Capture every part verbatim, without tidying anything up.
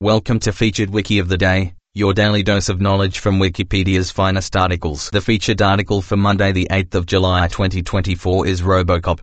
Welcome to Featured Wiki of the Day, your daily dose of knowledge from Wikipedia's finest articles. The featured article for Monday the eighth of July twenty twenty-four is RoboCop.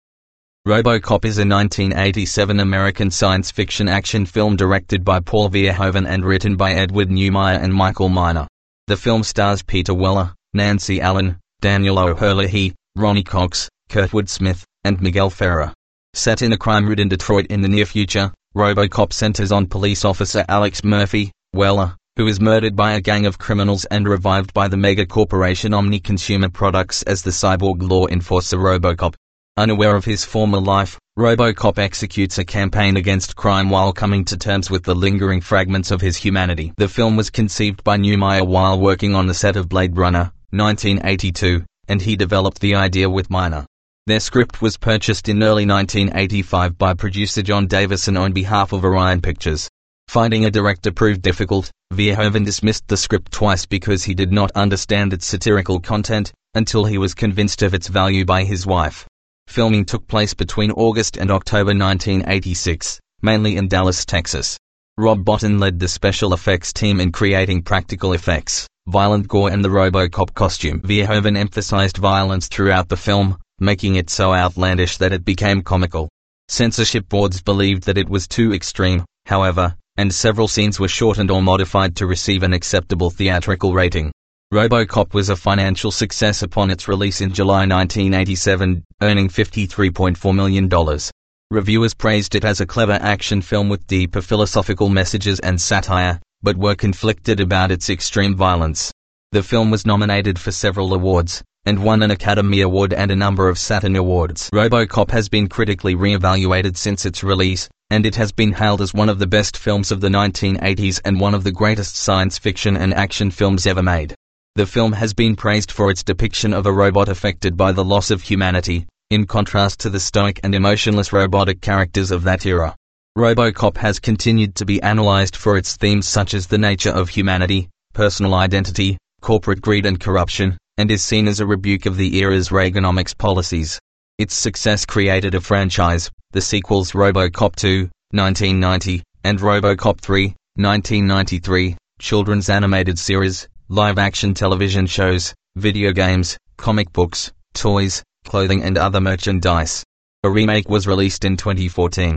RoboCop is a nineteen eighty-seven American science fiction action film directed by Paul Verhoeven and written by Edward Neumeier and Michael Miner. The film stars Peter Weller, Nancy Allen, Daniel O'Herlihy, Ronny Cox, Kurtwood Smith, and Miguel Ferrer. Set in a crime-ridden Detroit in the near future, RoboCop centers on police officer Alex Murphy, Weller, who is murdered by a gang of criminals and revived by the mega-corporation Omni Consumer Products as the cyborg law enforcer RoboCop. Unaware of his former life, RoboCop executes a campaign against crime while coming to terms with the lingering fragments of his humanity. The film was conceived by Neumeier while working on the set of Blade Runner, nineteen eighty-two, and he developed the idea with Miner. Their script was purchased in early nineteen eighty-five by producer John Davison on behalf of Orion Pictures. Finding a director proved difficult, Verhoeven dismissed the script twice because he did not understand its satirical content, until he was convinced of its value by his wife. Filming took place between August and October nineteen eighty-six, mainly in Dallas, Texas. Rob Bottin led the special effects team in creating practical effects, violent gore and the RoboCop costume. Verhoeven emphasized violence throughout the film, making it so outlandish that it became comical. Censorship boards believed that it was too extreme, however, and several scenes were shortened or modified to receive an acceptable theatrical rating. RoboCop was a financial success upon its release in July nineteen eighty-seven, earning fifty-three point four million dollars. Reviewers praised it as a clever action film with deeper philosophical messages and satire, but were conflicted about its extreme violence. The film was nominated for several awards, and won an Academy Award and a number of Saturn Awards. RoboCop has been critically re-evaluated since its release, and it has been hailed as one of the best films of the nineteen eighties and one of the greatest science fiction and action films ever made. The film has been praised for its depiction of a robot affected by the loss of humanity, in contrast to the stoic and emotionless robotic characters of that era. RoboCop has continued to be analyzed for its themes such as the nature of humanity, personal identity, corporate greed and corruption, and is seen as a rebuke of the era's Reaganomics policies. Its success created a franchise, the sequels RoboCop two, nineteen ninety, and RoboCop three, nineteen ninety-three, children's animated series, live-action television shows, video games, comic books, toys, clothing and other merchandise. A remake was released in twenty fourteen.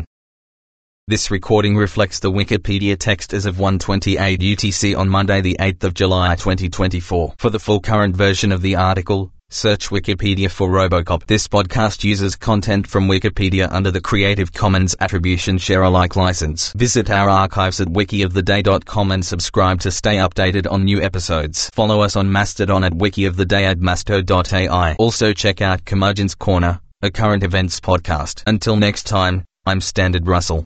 This recording reflects the Wikipedia text as of one twenty-eight U T C on Monday the eighth of July twenty twenty-four. For the full current version of the article, search Wikipedia for RoboCop. This podcast uses content from Wikipedia under the Creative Commons Attribution Share Alike license. Visit our archives at wiki of the day dot com and subscribe to stay updated on new episodes. Follow us on Mastodon at wikioftheday at masto dot A I. Also check out Curmudgeon's Corner, a current events podcast. Until next time, I'm Standard Russell.